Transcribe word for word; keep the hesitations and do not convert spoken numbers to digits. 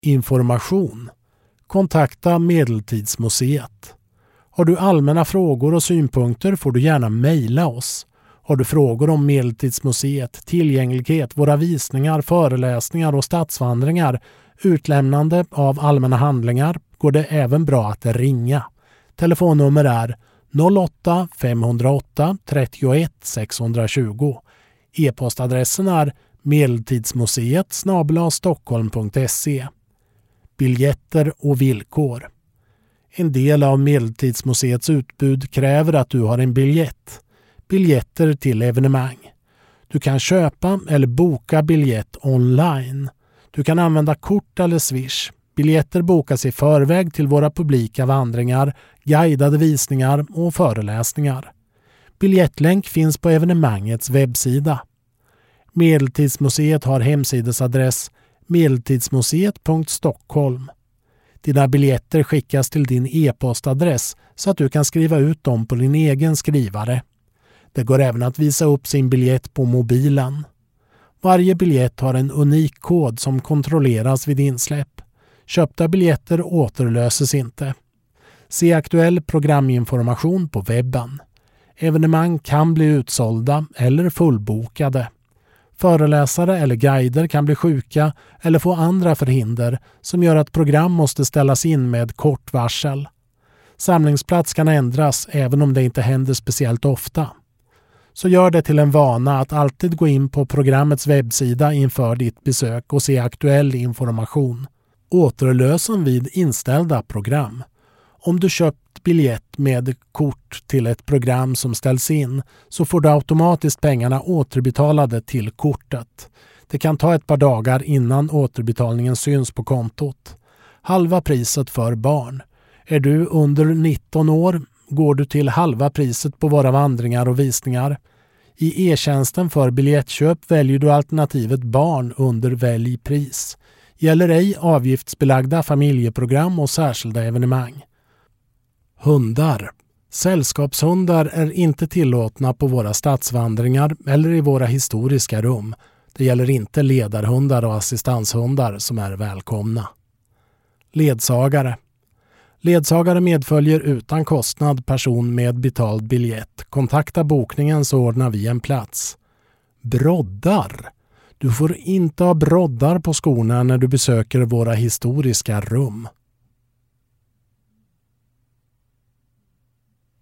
Information. Kontakta Medeltidsmuseet. Har du allmänna frågor och synpunkter får du gärna mejla oss. Har du frågor om Medeltidsmuseet, tillgänglighet, våra visningar, föreläsningar och stadsvandringar, utlämnande av allmänna handlingar, går det även bra att ringa. Telefonnummer är noll åtta fem noll åtta trettioett sexhundratjugo. E-postadressen är medeltidsmuseet snabel-a stockholm punkt se. Biljetter och villkor. En del av Medeltidsmuseets utbud kräver att du har en biljett. Biljetter till evenemang. Du kan köpa eller boka biljett online. Du kan använda kort eller swish. Biljetter bokas i förväg till våra publika vandringar, guidade visningar och föreläsningar. Biljettlänk finns på evenemangets webbsida. Medeltidsmuseet har hemsidesadress medeltidsmuseet punkt stockholm. Dina biljetter skickas till din e-postadress så att du kan skriva ut dem på din egen skrivare. Det går även att visa upp sin biljett på mobilen. Varje biljett har en unik kod som kontrolleras vid insläpp. Köpta biljetter återlöses inte. Se aktuell programinformation på webben. Evenemang kan bli utsålda eller fullbokade. Föreläsare eller guider kan bli sjuka eller få andra förhinder som gör att program måste ställas in med kort varsel. Samlingsplats kan ändras även om det inte händer speciellt ofta. Så gör det till en vana att alltid gå in på programmets webbsida inför ditt besök och se aktuell information. Återlösen vid inställda program. Om du köpt biljett med kort till ett program som ställs in så får du automatiskt pengarna återbetalade till kortet. Det kan ta ett par dagar innan återbetalningen syns på kontot. Halva priset för barn. Är du under nitton år går du till halva priset på våra vandringar och visningar. I e-tjänsten för biljettköp väljer du alternativet barn under välj pris. Gäller ej avgiftsbelagda familjeprogram och särskilda evenemang. Hundar. Sällskapshundar är inte tillåtna på våra stadsvandringar eller i våra historiska rum. Det gäller inte ledarhundar och assistanshundar som är välkomna. Ledsagare. Ledsagare medföljer utan kostnad person med betald biljett. Kontakta bokningen så ordnar vi en plats. Broddar. Du får inte ha broddar på skorna när du besöker våra historiska rum.